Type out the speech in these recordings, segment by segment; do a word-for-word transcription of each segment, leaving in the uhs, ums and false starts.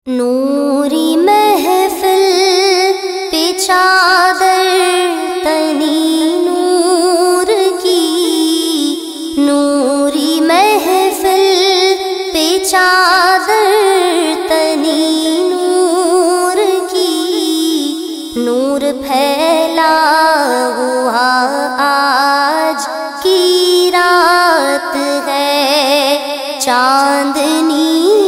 نوری محفل پہ چادر تنی نور کی، نوری محفل پہ چادر تنی نور کی، نور پھیلا ہوا آج کی رات ہے، چاندنی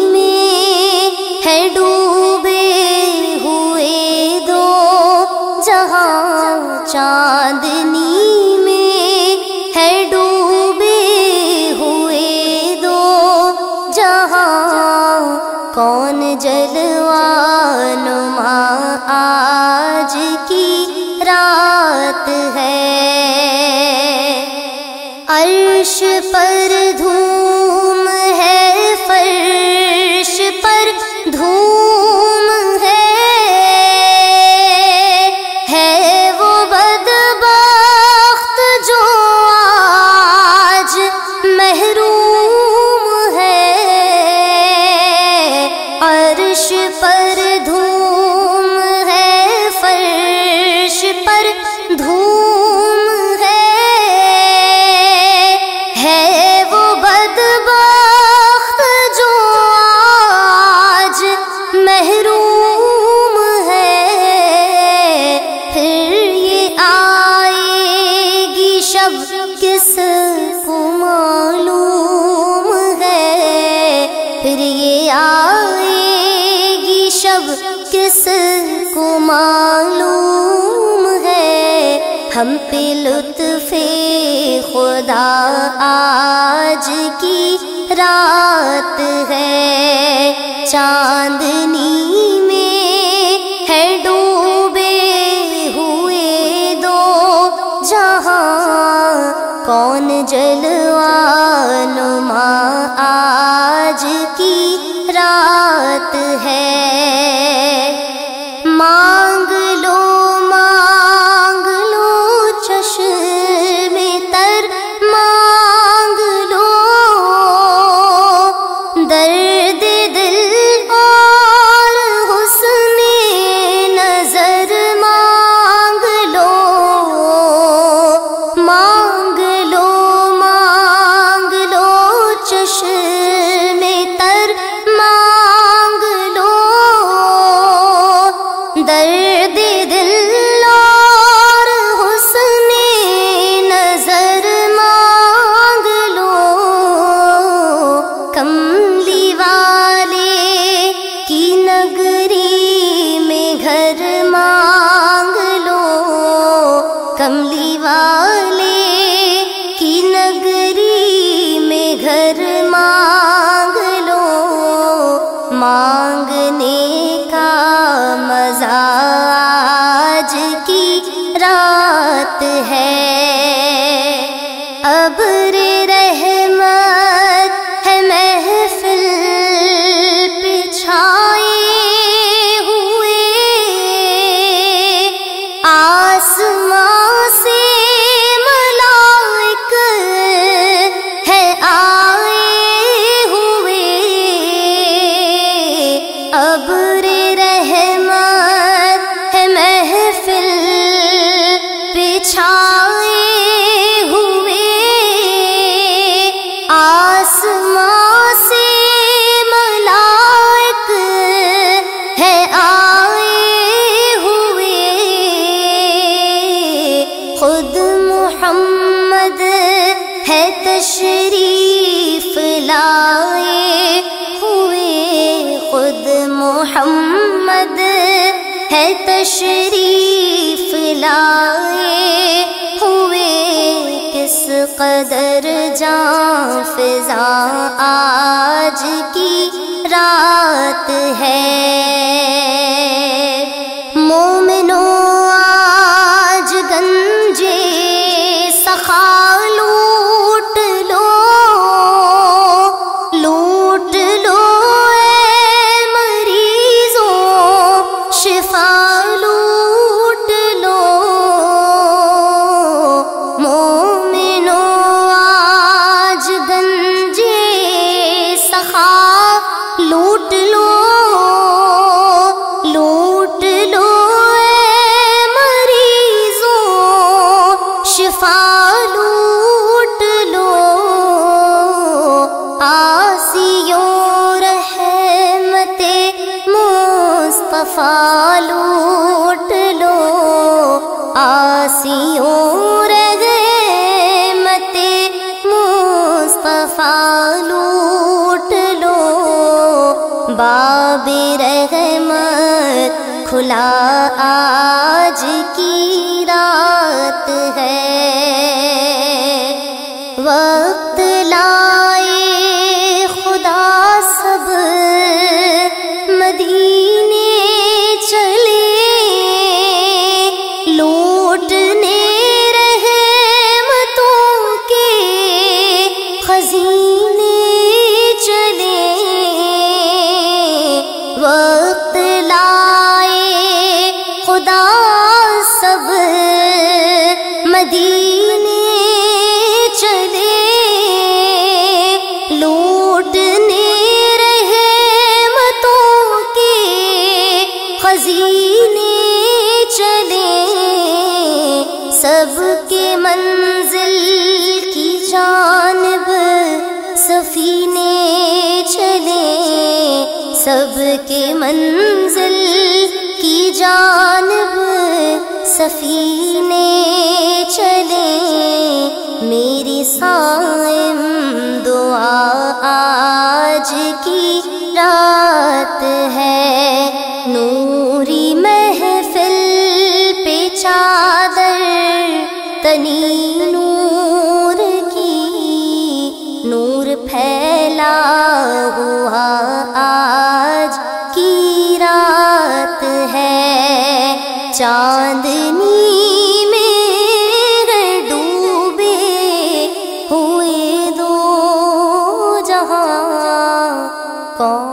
ہے ڈوبے ہوئے دو جہاں، چاندنی میں ہے ڈوبے ہوئے دو جہاں، کون جلوہ نما آج کی رات ہے، عرش پر دھوم ہے، فرش پر دھوم ہے، ہے وہ بدبخت جو آج محروم ہے، عرش پر دھوم ہے، فرش پر دھوم ہے، ہے وہ بدبخت جو محروم ہے، پھر یہ آئے گی شب کس کو معلوم ہے، پھر یہ آئے گی شب کس کو معلوم ہے، ہم پہ لطف خدا آج کی رات ہے، چاندنی میں ہے ڈوبے ہوئے دو جہاں، کون جلوہ نما آج کی رات ہے، مانگ لو مانگ لو چشم تر، مانگ لو درد دل اور حسن نظر، مانگ لو مانگ لو مانگ لو چشم تر، مانگ لو درد دل اور حسن نظر، مانگ لو کملی والے کی نگری میں گھر، مانگ لو کملی والے کی نگری میں گھر، مانگ لو مانگنے کا مزہ آج کی رات ہے، ابر رحمت ہے محفل پہ چھائے ہوئے، آسمان سے ملائک ہے آئے ہوئے، ابر رحمت ہے محفل پہ چھائے ہوئے، آسمان سے ملائک ہے آئے ہوئے، خود محمد ہے تشریف لائے ہوئے، خود محمد ہے تشریف لائے ہوئے، کس قدر جاں فضا آج کی رات ہے، مومنو آج گنجے سخا لوٹ لو، لوٹ لو اے مریضوں شفا لوٹ لو، مومنو آج گنجے سخا لوٹ لو، مصطفیٰ لوٹ لو، آسیوں رحمت مصطفیٰ لوٹ لو، باب رحمت کھلا آج کی رات ہے، وقت لائے خدا سب مدینے چلے، لوٹنے رحمتوں کے خزینے چلے، وقت لائے خدا سب مدینے چلے، لوٹنے رحمتوں کے خزینے چلے، سب کے منزل کی جانب سفینے چلے، سب کے منزل کی جانب سفینے چلے، میری صائم دعا آج کی رات ہے، نوری محفل پہ چادر تنی نور کی، نور پھیلا ہوا آج کی رات ہے، چاندنی میں ڈوبے ہوئے دو جہاں کون